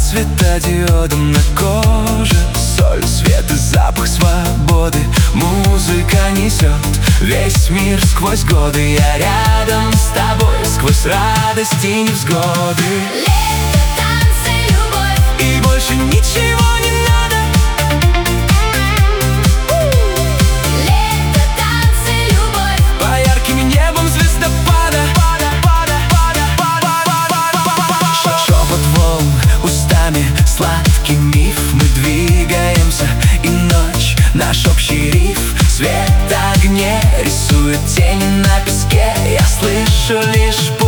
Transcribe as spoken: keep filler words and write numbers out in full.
светодиодом на коже. Соль, свет и запах свободы. Музыка несет весь мир сквозь годы. Я рядом с тобой сквозь радости и невзгоды. Лето, танцы, любовь, и больше ничего не надо. лето, танцы, любовь, По ярким небом звездопада. Шепот волн устами, сладкий миф. Мы двигаемся, и ночь наш общий риф. Свет огней рисует тени на песке. Я слышу лишь